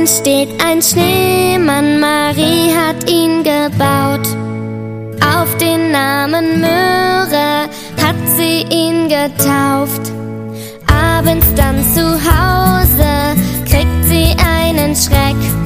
steht ein Schneemann, Marie hat ihn gebaut. Auf den Namen Möhre hat sie ihn getauft. Abends dann zu Hause kriegt sie einen Schreck.